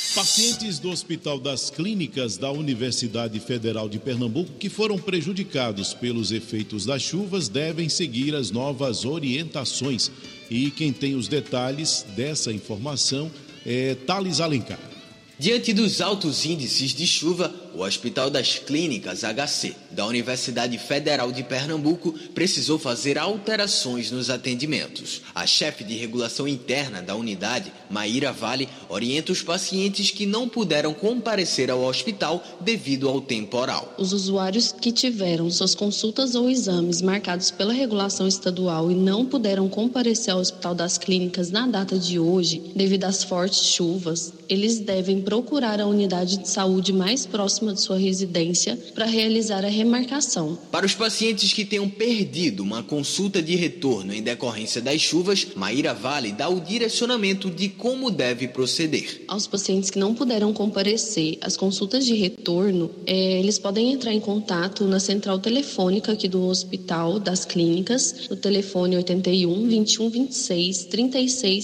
Pacientes do Hospital das Clínicas da Universidade Federal de Pernambuco que foram prejudicados pelos efeitos das chuvas devem seguir as novas orientações. E quem tem os detalhes dessa informação é Thales Alencar. Diante dos altos índices de chuva, o Hospital das Clínicas HC da Universidade Federal de Pernambuco precisou fazer alterações nos atendimentos. A chefe de regulação interna da unidade, Maíra Vale, orienta os pacientes que não puderam comparecer ao hospital devido ao temporal. Os usuários que tiveram suas consultas ou exames marcados pela regulação estadual e não puderam comparecer ao Hospital das Clínicas na data de hoje, devido às fortes chuvas, eles devem procurar a unidade de saúde mais próxima de sua residência para realizar a remarcação. Para os pacientes que tenham perdido uma consulta de retorno em decorrência das chuvas, Maíra Vale dá o direcionamento de como deve proceder. Aos pacientes que não puderam comparecer às consultas de retorno, eles podem entrar em contato na central telefônica aqui do Hospital das Clínicas, no telefone 81 21 26 36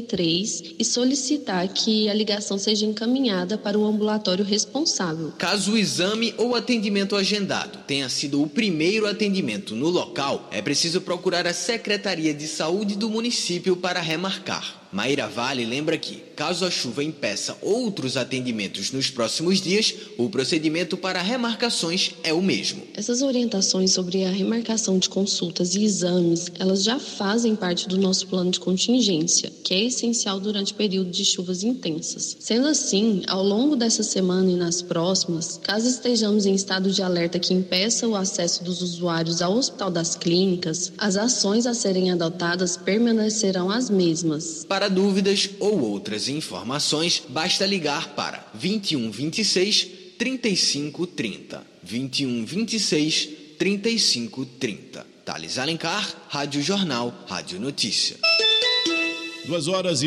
33 e solicitar que a ligação seja encaminhada para o ambulatório responsável. Caso o exame ou atendimento agendado tenha sido o primeiro atendimento no local, é preciso procurar a Secretaria de Saúde do município para remarcar. Maíra Vale lembra que, caso a chuva impeça outros atendimentos nos próximos dias, o procedimento para remarcações é o mesmo. Essas orientações sobre a remarcação de consultas e exames, elas já fazem parte do nosso plano de contingência, que é essencial durante o período de chuvas intensas. Sendo assim, ao longo dessa semana e nas próximas, caso estejamos em estado de alerta que impeça o acesso dos usuários ao Hospital das Clínicas, as ações a serem adotadas permanecerão as mesmas. Para dúvidas ou outras informações, basta ligar para 21 26 35 30. 21 26 35 30. Thales Alencar, Rádio Jornal, Rádio Notícia. 2h